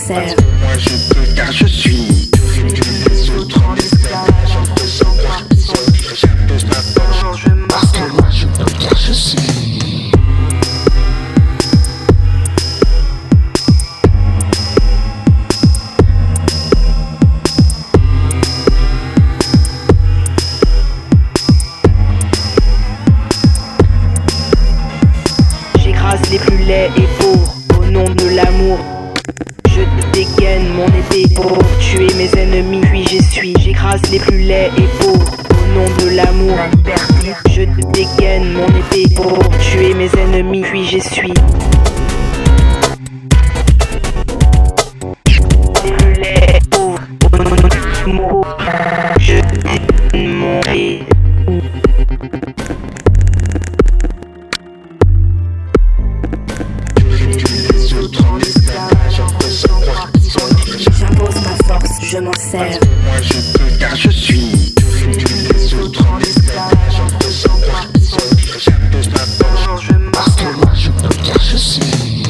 sers. Moi je peux car je suis. Les autres en esclavage, en faisant croire qu'ils sont libres. J'appose ma porte, je parce que moi je peux car je suis. Les plus laids et pauvres, au nom de l'amour. Je dégaine mon épée pour tuer mes ennemis, puis j'essuie. J'écrase les plus laids et pauvres, au nom de l'amour. Je dégaine mon épée pour tuer mes ennemis, puis j'essuie. Les plus laids et pauvres, au nom de l'amour. Je dégaine mon épée. J'impose ma force, je m'en sers. Moi je peux car je suis. Les autres en esclavage, en faisant croire qu'ils sont libres. J'impose ma force, je m'en parce que moi je peux car je suis.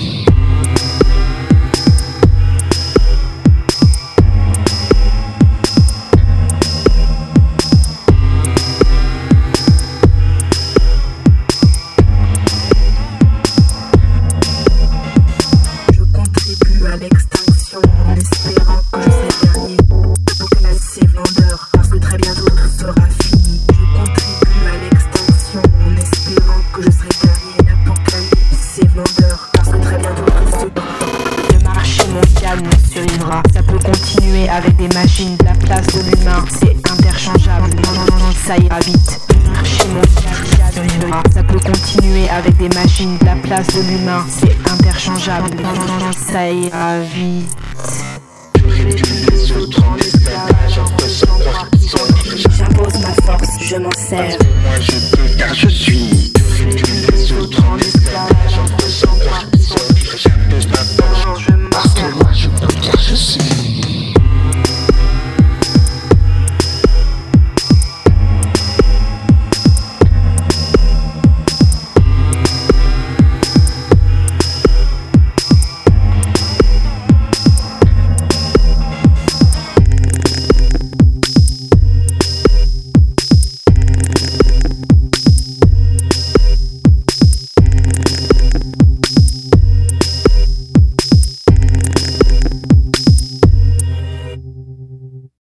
À l'extinction, en espérant que je serai dernier. Pour que ces vendeurs, parce que très bientôt tout sera fini. Je contribue à l'extinction, en espérant que je serai dernier. L'apocalypse, ces vendeurs, parce que très bientôt tout sera fini. Le marché mondial nous survivra. Ça peut continuer avec des machines. La place de l'humain, c'est interchangeable. Non, ça ira vite. Le marché mondial survivra. Ça peut continuer avec des machines. La place de l'humain, c'est interchangeable. Non, ça ira vite. Les autres en esclavage, en faisant croire qu'ils sont libres. J'impose ma force, je m'en sers. Moi je peux car je suis.